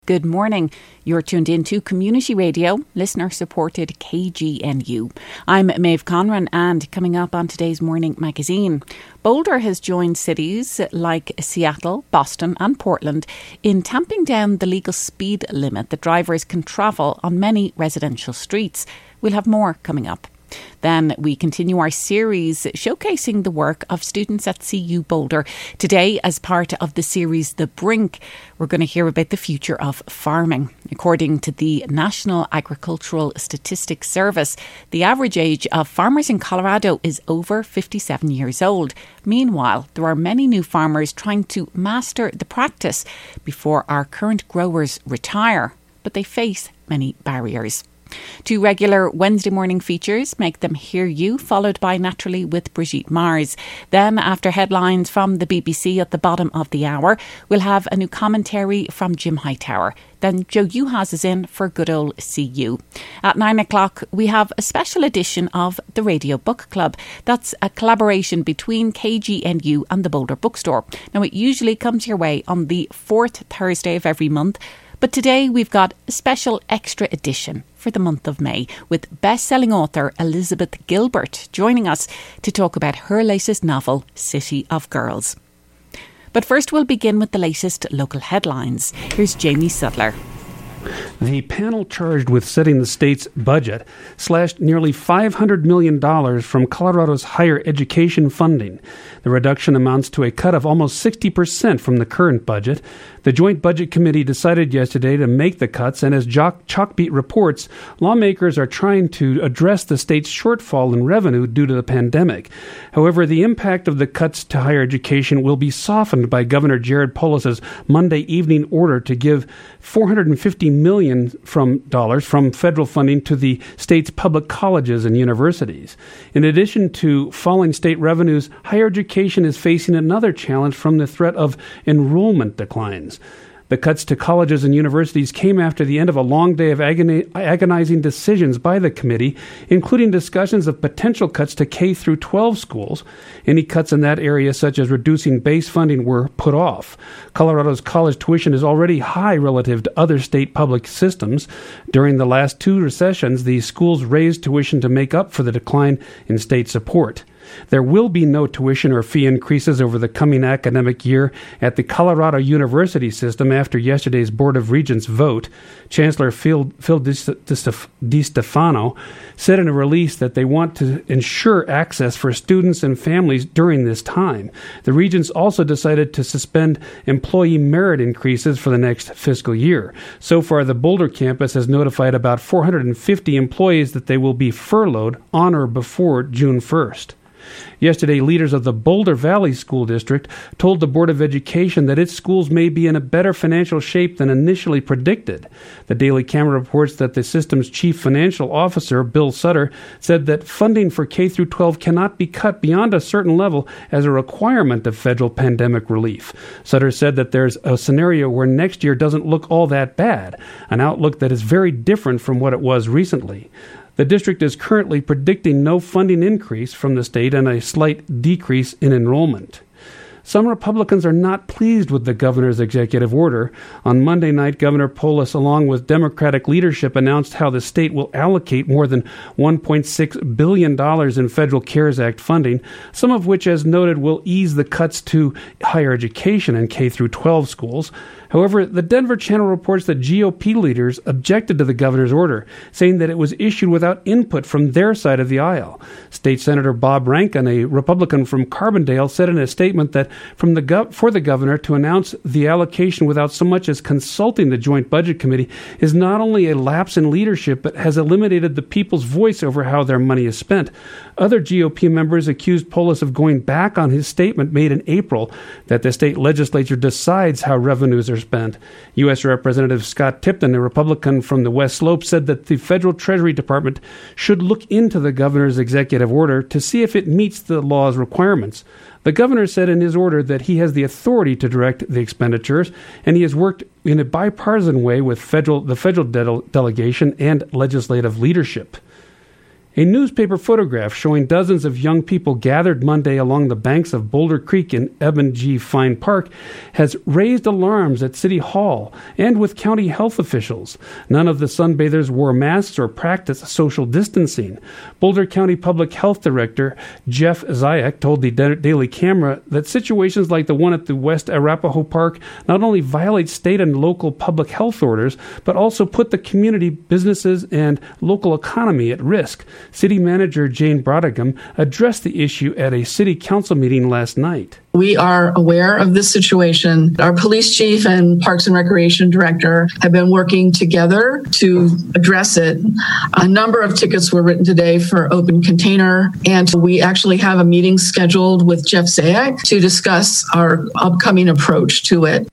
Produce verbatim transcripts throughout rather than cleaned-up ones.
Good morning. You're tuned in to Community Radio, listener-supported K G N U. I'm Maeve Conran, and coming up on today's Morning Magazine, Boulder has joined cities like Seattle, Boston and Portland in tamping down the legal speed limit that drivers can travel on many residential streets. We'll have more coming up. Then we continue our series showcasing the work of students at C U Boulder. Today, as part of the series The Brink, we're going to hear about the future of farming. According to the National Agricultural Statistics Service, the average age of farmers in Colorado is over fifty-seven years old. Meanwhile, there are many new farmers trying to master the practice before our current growers retire, but they face many barriers. Two regular Wednesday morning features make them Hear You, followed by Naturally with Brigitte Mars. Then, after headlines from the B B C at the bottom of the hour, we'll have a new commentary from Jim Hightower. Then Joe Uhas is in for good old C U. At nine o'clock, we have a special edition of the Radio Book Club. That's a collaboration between K G N U and the Boulder Bookstore. Now, it usually comes your way on the fourth Thursday of every month, but today we've got a special extra edition for the month of May with best-selling author Elizabeth Gilbert joining us to talk about her latest novel, City of Girls. But first we'll begin with the latest local headlines. Here's Jamie Sudler. The panel charged with setting the state's budget slashed nearly five hundred million dollars from Colorado's higher education funding. The reduction amounts to a cut of almost sixty percent from the current budget. The Joint Budget Committee decided yesterday to make the cuts, and as Chalkbeat reports, lawmakers are trying to address the state's shortfall in revenue due to the pandemic. However, the impact of the cuts to higher education will be softened by Governor Jared Polis's Monday evening order to give four hundred fifty million dollars from dollars from federal funding to the state's public colleges and universities. In addition to falling state revenues, higher education is facing another challenge from the threat of enrollment declines. The cuts to colleges and universities came after the end of a long day of agoni- agonizing decisions by the committee, including discussions of potential cuts to K through twelve schools. Any cuts in that area, such as reducing base funding, were put off. Colorado's college tuition is already high relative to other state public systems. During the last two recessions, the schools raised tuition to make up for the decline in state support. There will be no tuition or fee increases over the coming academic year at the Colorado University system after yesterday's Board of Regents vote. Chancellor Phil, Phil DiStefano said in a release that they want to ensure access for students and families during this time. The Regents also decided to suspend employee merit increases for the next fiscal year. So far, the Boulder campus has notified about four hundred fifty employees that they will be furloughed on or before June first. Yesterday, leaders of the Boulder Valley School District told the Board of Education that its schools may be in a better financial shape than initially predicted. The Daily Camera reports that the system's chief financial officer, Bill Sutter, said that funding for K through twelve cannot be cut beyond a certain level as a requirement of federal pandemic relief. Sutter said that there's a scenario where next year doesn't look all that bad, an outlook that is very different from what it was recently. The district is currently predicting no funding increase from the state and a slight decrease in enrollment. Some Republicans are not pleased with the governor's executive order. On Monday night, Governor Polis, along with Democratic leadership, announced how the state will allocate more than one point six billion dollars in federal CARES Act funding, some of which, as noted, will ease the cuts to higher education and K through twelve schools. However, the Denver Channel reports that G O P leaders objected to the governor's order, saying that it was issued without input from their side of the aisle. State Senator Bob Rankin, a Republican from Carbondale, said in a statement that from the gov- for the governor to announce the allocation without so much as consulting the Joint Budget Committee is not only a lapse in leadership, but has eliminated the people's voice over how their money is spent. Other G O P members accused Polis of going back on his statement made in April that the state legislature decides how revenues are spent. U S Representative Scott Tipton, a Republican from the West Slope, said that the Federal Treasury Department should look into the governor's executive order to see if it meets the law's requirements. The governor said in his order that he has the authority to direct the expenditures, and he has worked in a bipartisan way with federal, the federal de- delegation and legislative leadership. A newspaper photograph showing dozens of young people gathered Monday along the banks of Boulder Creek in Eben G. Fine Park has raised alarms at City Hall and with county health officials. None of the sunbathers wore masks or practiced social distancing. Boulder County Public Health Director Jeff Zayak told the Daily Camera that situations like the one at the West Arapahoe Park not only violate state and local public health orders, but also put the community, businesses, and local economy at risk. City Manager Jane Brodigham addressed the issue at a city council meeting last night. We are aware of this situation. Our police chief and Parks and Recreation director have been working together to address it. A number of tickets were written today for open container, and we actually have a meeting scheduled with Jeff Zayak to discuss our upcoming approach to it.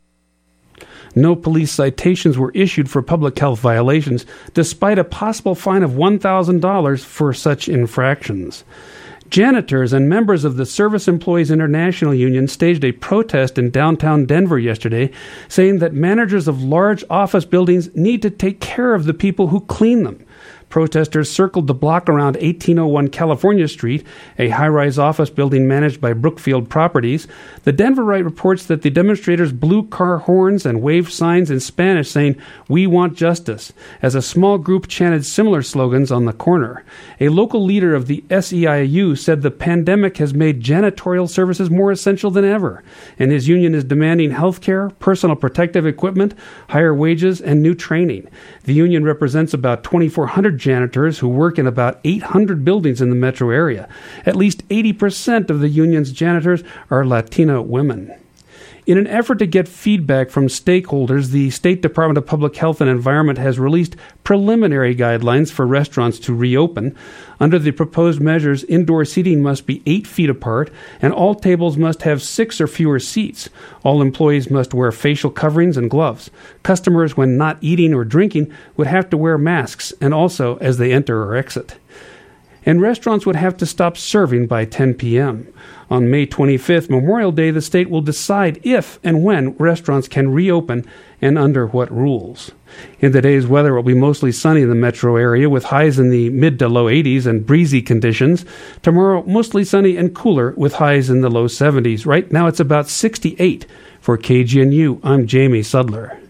No police citations were issued for public health violations, despite a possible fine of one thousand dollars for such infractions. Janitors and members of the Service Employees International Union staged a protest in downtown Denver yesterday, saying that managers of large office buildings need to take care of the people who clean them. Protesters circled the block around eighteen oh one California Street, a high-rise office building managed by Brookfield Properties. The Denverite reports that the demonstrators blew car horns and waved signs in Spanish saying, "We want justice," as a small group chanted similar slogans on the corner. A local leader of the S E I U said the pandemic has made janitorial services more essential than ever, and his union is demanding health care, personal protective equipment, higher wages, and new training. The union represents about twenty-four hundred janitors who work in about eight hundred buildings in the metro area. At least eighty percent of the union's janitors are Latina women. In an effort to get feedback from stakeholders, the State Department of Public Health and Environment has released preliminary guidelines for restaurants to reopen. Under the proposed measures, indoor seating must be eight feet apart, and all tables must have six or fewer seats. All employees must wear facial coverings and gloves. Customers, when not eating or drinking, would have to wear masks, and also as they enter or exit. And restaurants would have to stop serving by ten p.m. On May twenty-fifth, Memorial Day, the state will decide if and when restaurants can reopen and under what rules. In today's weather, it will be mostly sunny in the metro area with highs in the mid to low eighties and breezy conditions. Tomorrow, mostly sunny and cooler with highs in the low seventies. Right now, it's about sixty-eight. For K G N U, I'm Jamie Sudler.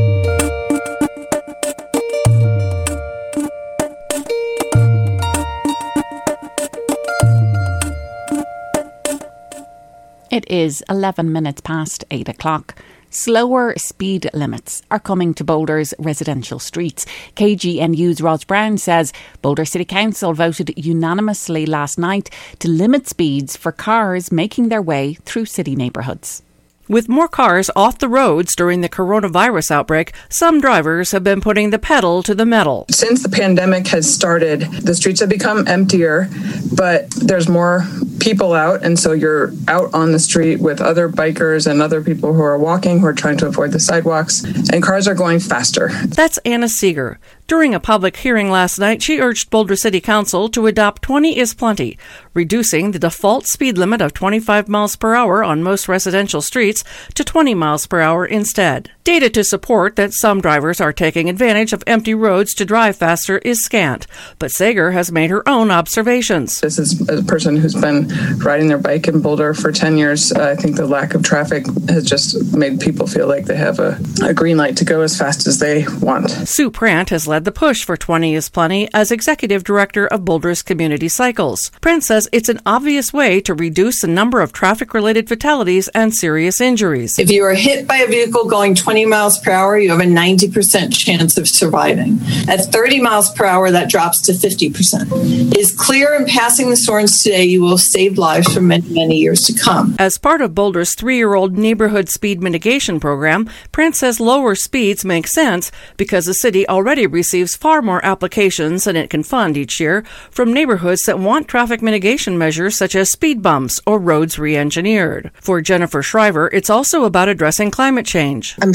It is eleven minutes past eight o'clock. Slower speed limits are coming to Boulder's residential streets. K G N U's Ros Brown says Boulder City Council voted unanimously last night to limit speeds for cars making their way through city neighbourhoods. With more cars off the roads during the coronavirus outbreak, some drivers have been putting the pedal to the metal. Since the pandemic has started, the streets have become emptier, but there's more people out, and so you're out on the street with other bikers and other people who are walking, who are trying to avoid the sidewalks, and cars are going faster. That's Anna Seeger. During a public hearing last night, she urged Boulder City Council to adopt twenty is plenty, reducing the default speed limit of twenty-five miles per hour on most residential streets to twenty miles per hour instead. Data to support that some drivers are taking advantage of empty roads to drive faster is scant, but Sager has made her own observations. This is a person who's been riding their bike in Boulder for ten years. I think the lack of traffic has just made people feel like they have a, a green light to go as fast as they want. Sue Prant has led the push for twenty is plenty as executive director of Boulder's Community Cycles. Prant says it's an obvious way to reduce the number of traffic-related fatalities and serious injuries. If you are hit by a vehicle going twenty miles per hour, you have a ninety percent chance of surviving. At thirty miles per hour, that drops to fifty percent. It is clear in passing this ordinance today, you will save lives for many, many years to come. As part of Boulder's three-year-old neighborhood speed mitigation program, Prant says lower speeds make sense because the city already receives far more applications than it can fund each year from neighborhoods that want traffic mitigation measures such as speed bumps or roads re-engineered. For Jennifer Shriver, it's also about addressing climate change. I'm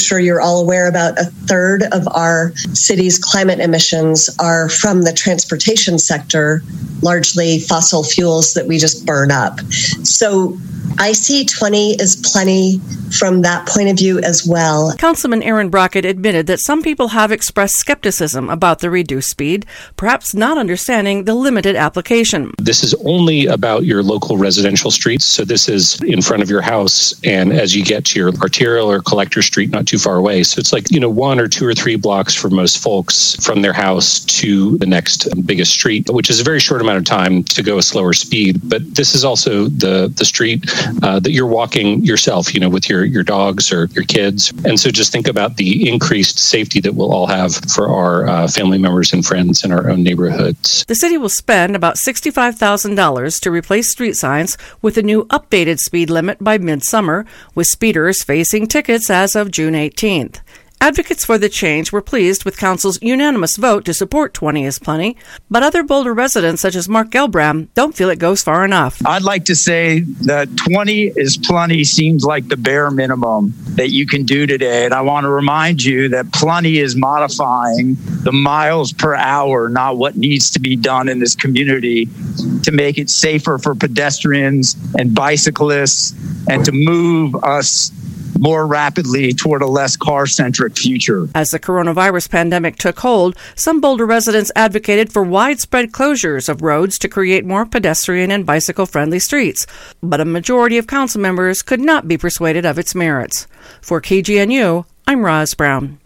sure you're all aware, about a third of our city's climate emissions are from the transportation sector, largely fossil fuels that we just burn up. So I see twenty as plenty from that point of view as well. Councilman Aaron Brockett admitted that some people have expressed skepticism about the reduced speed, perhaps not understanding the limited application. This is only about your local residential streets, so this is in front of your house, and as you get to your arterial or collector street not too far away. So it's like, you know, one or two or three blocks for most folks from their house to the next biggest street, which is a very short amount of time to go a slower speed. But this is also the, the street uh, that you're walking yourself, you know, with your, your dogs or your kids. And so just think about the increased safety that we'll all have for our uh, family members and friends in our own neighborhoods. The city will spend about sixty-five thousand dollars to replace street signs with a new updated speed limit by midsummer, with speeders facing tickets as of June eighteenth. Advocates for the change were pleased with Council's unanimous vote to support twenty is plenty, but other Boulder residents, such as Mark Gelbram, don't feel it goes far enough. I'd like to say that twenty is plenty seems like the bare minimum that you can do today. And I want to remind you that plenty is modifying the miles per hour, not what needs to be done in this community to make it safer for pedestrians and bicyclists and to move us more rapidly toward a less car-centric future. As the coronavirus pandemic took hold, some Boulder residents advocated for widespread closures of roads to create more pedestrian and bicycle-friendly streets, but a majority of council members could not be persuaded of its merits. For K G N U, I'm Roz Brown.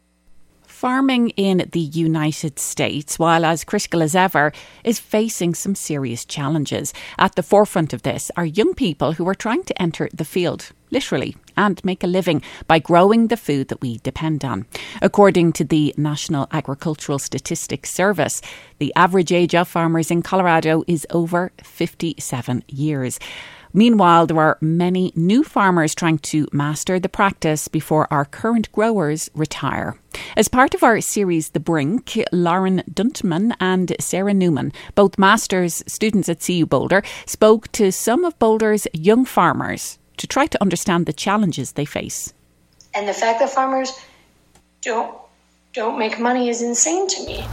Farming in the United States, while as critical as ever, is facing some serious challenges. At the forefront of this are young people who are trying to enter the field, literally, and make a living by growing the food that we depend on. According to the National Agricultural Statistics Service, the average age of farmers in Colorado is over fifty-seven years. Meanwhile, there are many new farmers trying to master the practice before our current growers retire. As part of our series The Brink, Lauren Duntman and Sarah Newman, both master's students at C U Boulder, spoke to some of Boulder's young farmers to try to understand the challenges they face. And the fact that farmers don't don't make money is insane to me.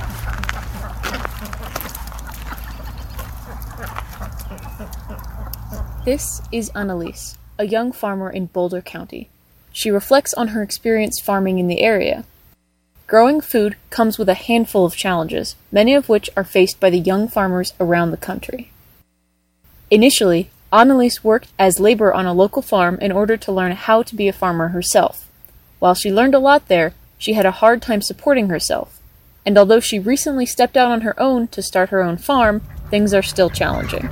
This is Annalise, a young farmer in Boulder County. She reflects on her experience farming in the area. Growing food comes with a handful of challenges, many of which are faced by the young farmers around the country. Initially, Annalise worked as labor on a local farm in order to learn how to be a farmer herself. While she learned a lot there, she had a hard time supporting herself. And although she recently stepped out on her own to start her own farm, things are still challenging.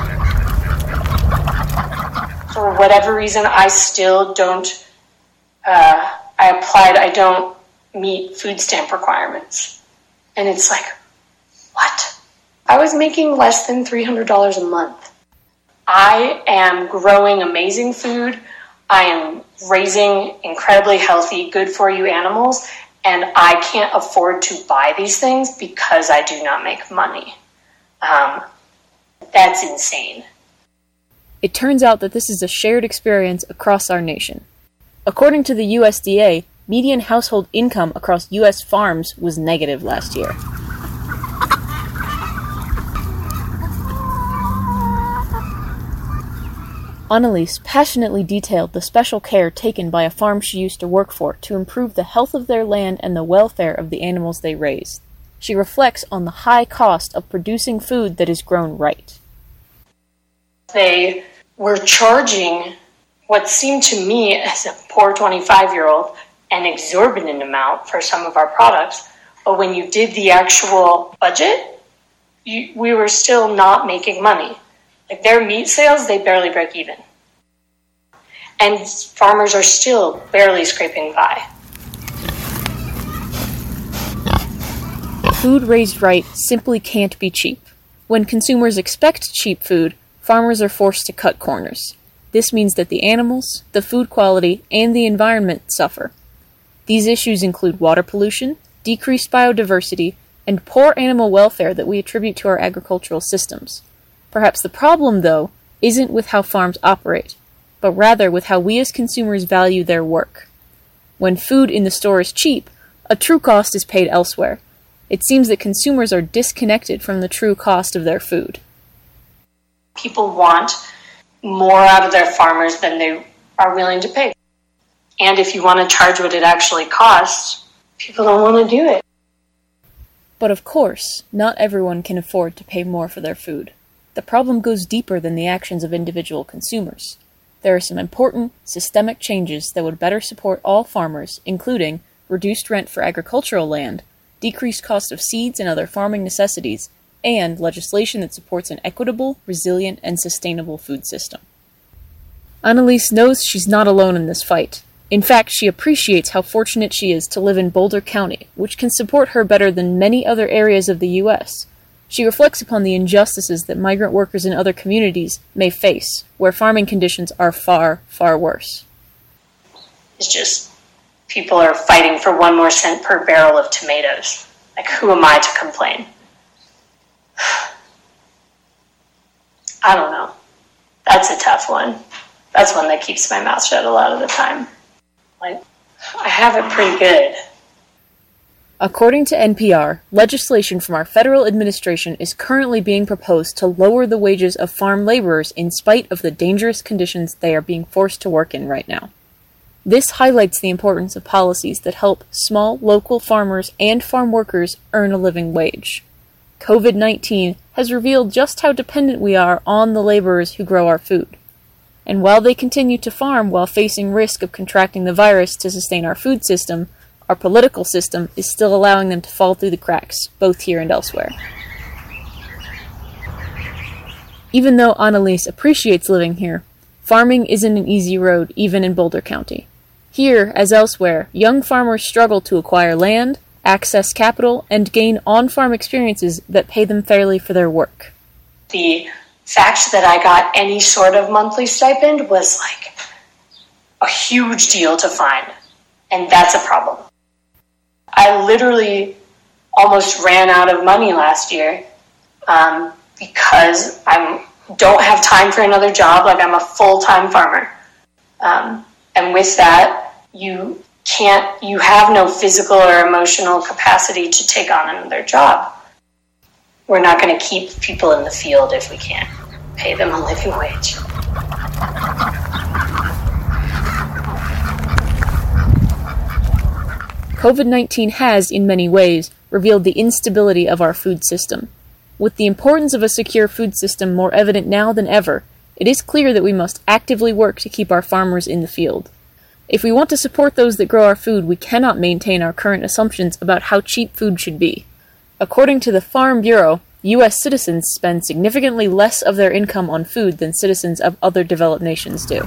For whatever reason, I still don't, uh, I applied, I don't meet food stamp requirements. And it's like, what? I was making less than three hundred dollars a month. I am growing amazing food. I am raising incredibly healthy, good for you animals. And I can't afford to buy these things because I do not make money. Um, that's insane. It turns out that this is a shared experience across our nation. According to the U S D A, median household income across U S farms was negative last year. Annalise passionately detailed the special care taken by a farm she used to work for to improve the health of their land and the welfare of the animals they raised. She reflects on the high cost of producing food that is grown right. They were charging what seemed to me as a poor twenty-five-year-old an exorbitant amount for some of our products. But when you did the actual budget, you, we were still not making money. Like their meat sales, they barely break even. And farmers are still barely scraping by. Food raised right simply can't be cheap. When consumers expect cheap food, farmers are forced to cut corners. This means that the animals, the food quality, and the environment suffer. These issues include water pollution, decreased biodiversity, and poor animal welfare that we attribute to our agricultural systems. Perhaps the problem, though, isn't with how farms operate, but rather with how we as consumers value their work. When food in the store is cheap, a true cost is paid elsewhere. It seems that consumers are disconnected from the true cost of their food. People want more out of their farmers than they are willing to pay. And if you want to charge what it actually costs, people don't want to do it. But of course, not everyone can afford to pay more for their food. The problem goes deeper than the actions of individual consumers. There are some important, systemic changes that would better support all farmers, including reduced rent for agricultural land, decreased cost of seeds and other farming necessities, and legislation that supports an equitable, resilient, and sustainable food system. Annalise knows she's not alone in this fight. In fact, she appreciates how fortunate she is to live in Boulder County, which can support her better than many other areas of the U S. She reflects upon the injustices that migrant workers in other communities may face, where farming conditions are far, far worse. It's just people are fighting for one more cent per barrel of tomatoes. Like, who am I to complain? I don't know. That's a tough one. That's one that keeps my mouth shut a lot of the time. Like, I have it pretty good. According to N P R, legislation from our federal administration is currently being proposed to lower the wages of farm laborers in spite of the dangerous conditions they are being forced to work in right now. This highlights the importance of policies that help small local farmers and farm workers earn a living wage. covid nineteen has revealed just how dependent we are on the laborers who grow our food. And while they continue to farm while facing risk of contracting the virus to sustain our food system, our political system is still allowing them to fall through the cracks, both here and elsewhere. Even though Annalise appreciates living here, farming isn't an easy road even in Boulder County. Here, as elsewhere, young farmers struggle to acquire land, access capital, and gain on-farm experiences that pay them fairly for their work. The fact that I got any sort of monthly stipend was like a huge deal to find, and that's a problem. I literally almost ran out of money last year um, because I don't have time for another job. Like, I'm a full-time farmer. Um, and with that, you can't, you have no physical or emotional capacity to take on another job. We're not going to keep people in the field if we can't pay them a living wage. covid nineteen has, in many ways, revealed the instability of our food system. With the importance of a secure food system more evident now than ever, it is clear that we must actively work to keep our farmers in the field. If we want to support those that grow our food, we cannot maintain our current assumptions about how cheap food should be. According to the Farm Bureau, U S citizens spend significantly less of their income on food than citizens of other developed nations do.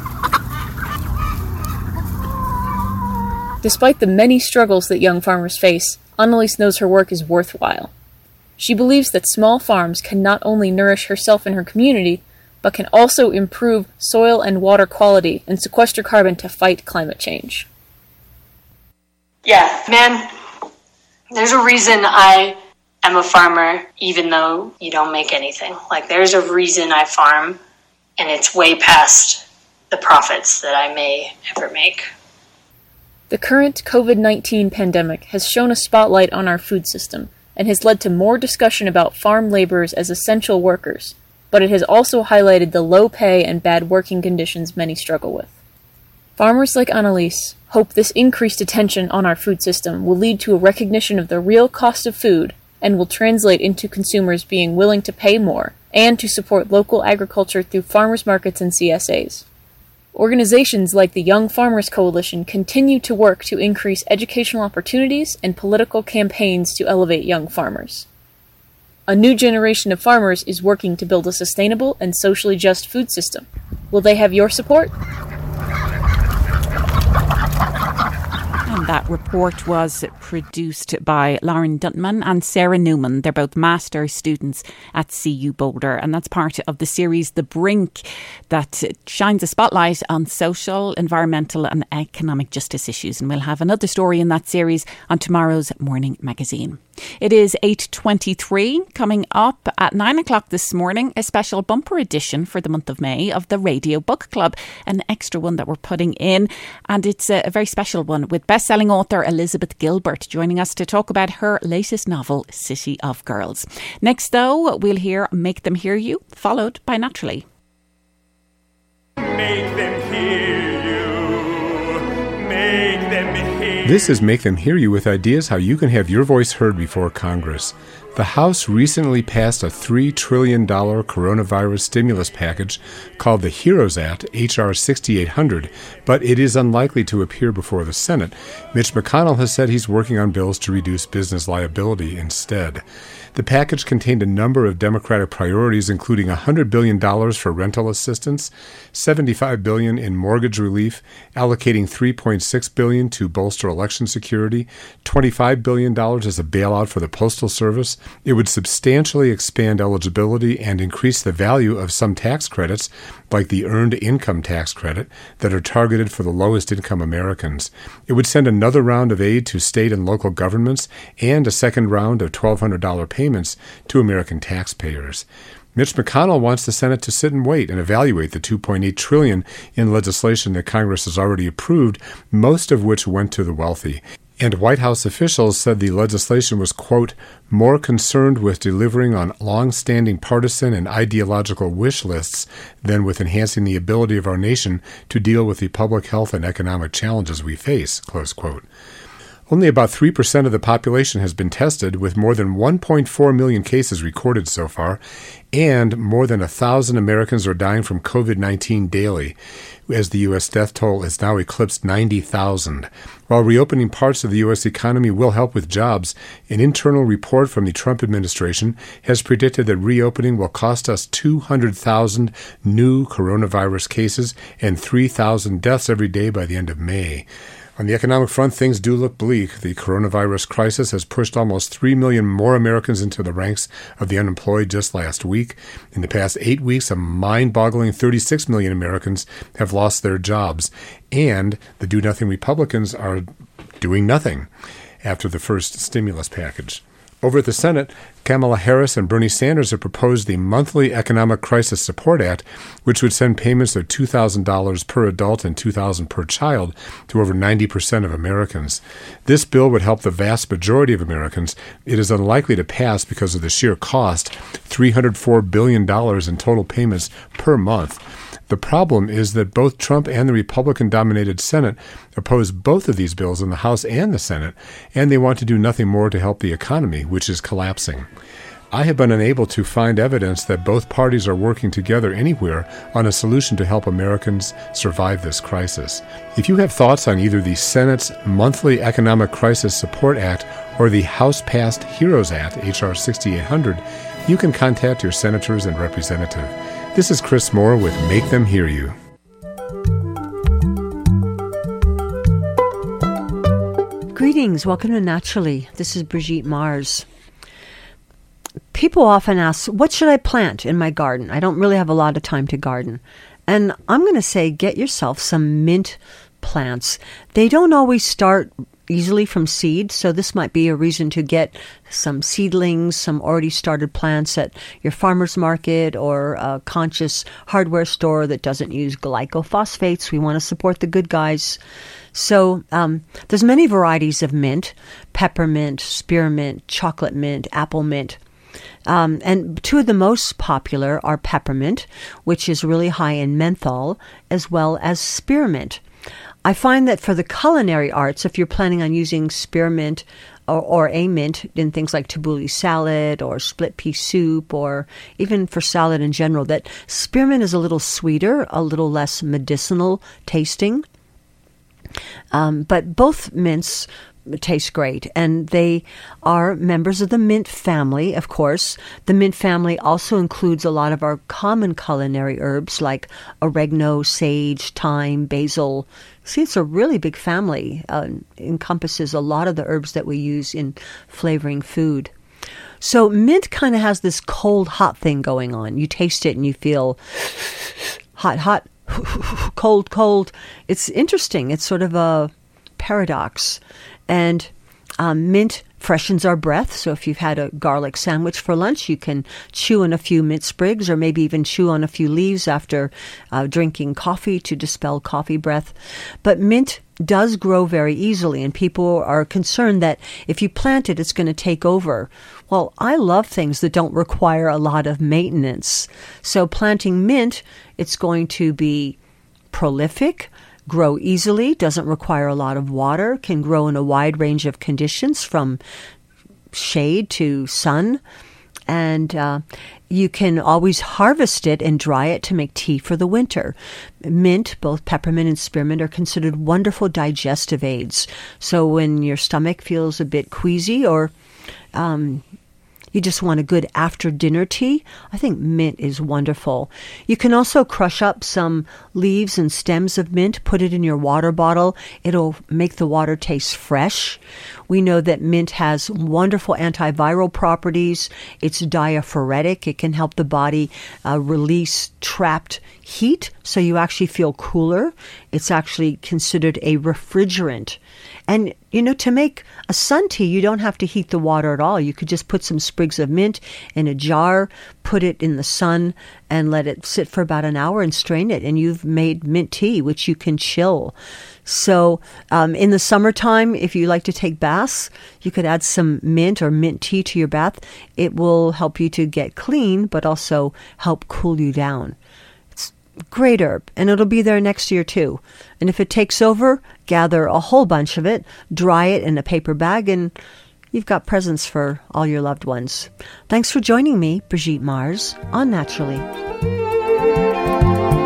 Despite the many struggles that young farmers face, Annalise knows her work is worthwhile. She believes that small farms can not only nourish herself and her community, but can also improve soil and water quality and sequester carbon to fight climate change. Yeah, man, there's a reason I am a farmer, even though you don't make anything. Like, there's a reason I farm, and it's way past the profits that I may ever make. The current covid nineteen pandemic has shone a spotlight on our food system and has led to more discussion about farm laborers as essential workers, but it has also highlighted the low pay and bad working conditions many struggle with. Farmers like Annalise hope this increased attention on our food system will lead to a recognition of the real cost of food and will translate into consumers being willing to pay more and to support local agriculture through farmers markets and C S As. Organizations like the Young Farmers Coalition continue to work to increase educational opportunities and political campaigns to elevate young farmers. A new generation of farmers is working to build a sustainable and socially just food system. Will they have your support? And that report was produced by Lauren Duntman and Sarah Newman. They're both master students at C U Boulder, and that's part of the series The Brink that shines a spotlight on social, environmental and economic justice issues. And we'll have another story in that series on tomorrow's Morning Magazine. It is eight twenty-three. Coming up at nine o'clock this morning, a special bumper edition for the month of May of the Radio Book Club, an extra one that we're putting in. And it's a, a very special one with best-selling author Elizabeth Gilbert joining us to talk about her latest novel, City of Girls. Next, though, we'll hear Make Them Hear You, followed by Naturally. Make them hear you. Make them hear you. This is Make Them Hear You, with ideas how you can have your voice heard before Congress. The House recently passed a three trillion dollars coronavirus stimulus package called the HEROES Act, H R sixty-eight hundred, but it is unlikely to appear before the Senate. Mitch McConnell has said he's working on bills to reduce business liability instead. The package contained a number of Democratic priorities, including one hundred billion dollars for rental assistance, seventy-five billion dollars in mortgage relief, allocating three point six billion dollars to bolster election security, twenty-five billion dollars as a bailout for the Postal Service. It would substantially expand eligibility and increase the value of some tax credits, like the Earned Income Tax Credit, that are targeted for the lowest income Americans. It would send another round of aid to state and local governments and a second round of twelve hundred dollars payments to American taxpayers. Mitch McConnell wants the Senate to sit and wait and evaluate the two point eight trillion dollars in legislation that Congress has already approved, most of which went to the wealthy. And White House officials said the legislation was, quote, more concerned with delivering on long-standing partisan and ideological wish lists than with enhancing the ability of our nation to deal with the public health and economic challenges we face, close quote. Only about three percent of the population has been tested, with more than one point four million cases recorded so far, and more than one thousand Americans are dying from covid nineteen daily, as the U S death toll has now eclipsed ninety thousand. While reopening parts of the U S economy will help with jobs, an internal report from the Trump administration has predicted that reopening will cost us two hundred thousand new coronavirus cases and three thousand deaths every day by the end of May. On the economic front, things do look bleak. The coronavirus crisis has pushed almost three million more Americans into the ranks of the unemployed just last week. In the past eight weeks, a mind-boggling thirty-six million Americans have lost their jobs. And the do-nothing Republicans are doing nothing after the first stimulus package. Over at the Senate, Kamala Harris and Bernie Sanders have proposed the Monthly Economic Crisis Support Act, which would send payments of two thousand dollars per adult and two thousand dollars per child to over ninety percent of Americans. This bill would help the vast majority of Americans. It is unlikely to pass because of the sheer cost, three hundred four billion dollars in total payments per month. The problem is that both Trump and the Republican-dominated Senate oppose both of these bills in the House and the Senate, and they want to do nothing more to help the economy, which is collapsing. I have been unable to find evidence that both parties are working together anywhere on a solution to help Americans survive this crisis. If you have thoughts on either the Senate's Monthly Economic Crisis Support Act or the House-passed HEROES Act, H R sixty-eight hundred, you can contact your senators and representative. This is Chris Moore with Make Them Hear You. Greetings. Welcome to Naturally. This is Brigitte Mars. People often ask, what should I plant in my garden? I don't really have a lot of time to garden. And I'm going to say, get yourself some mint plants. They don't always start easily from seed, so this might be a reason to get some seedlings, some already started plants at your farmer's market or a conscious hardware store that doesn't use glycophosphates. We want to support the good guys. So um, there's many varieties of mint: peppermint, spearmint, chocolate mint, apple mint. Um, and two of the most popular are peppermint, which is really high in menthol, as well as spearmint. I find that for the culinary arts, if you're planning on using spearmint or, or a mint in things like tabbouleh salad or split pea soup, or even for salad in general, that spearmint is a little sweeter, a little less medicinal tasting. Um, but both mints taste great, and they are members of the mint family, of course. The mint family also includes a lot of our common culinary herbs like oregano, sage, thyme, basil. See, it's a really big family. Uh, encompasses a lot of the herbs that we use in flavoring food. So mint kind of has this cold, hot thing going on. You taste it and you feel hot, hot, cold, cold. It's interesting. It's sort of a paradox. And Um, mint freshens our breath, so if you've had a garlic sandwich for lunch, you can chew on a few mint sprigs or maybe even chew on a few leaves after uh, drinking coffee to dispel coffee breath. But mint does grow very easily, and people are concerned that if you plant it, it's going to take over. Well, I love things that don't require a lot of maintenance. So planting mint, it's going to be prolific, grow easily, doesn't require a lot of water, can grow in a wide range of conditions from shade to sun. And uh, you can always harvest it and dry it to make tea for the winter. Mint, both peppermint and spearmint, are considered wonderful digestive aids. So when your stomach feels a bit queasy or um, you just want a good after-dinner tea, I think mint is wonderful. You can also crush up some leaves and stems of mint, put it in your water bottle. It'll make the water taste fresh. We know that mint has wonderful antiviral properties. It's diaphoretic. It can help the body uh, release trapped heat, so you actually feel cooler. It's actually considered a refrigerant. And, you know, to make a sun tea, you don't have to heat the water at all. You could just put some sprigs of mint in a jar, put it in the sun, and let it sit for about an hour and strain it. And you've made mint tea, which you can chill. So um, in the summertime, if you like to take baths, you could add some mint or mint tea to your bath. It will help you to get clean, but also help cool you down. Great herb, and it'll be there next year too. And if it takes over, gather a whole bunch of it, dry it in a paper bag, and you've got presents for all your loved ones. Thanks for joining me, Brigitte Mars, on Naturally.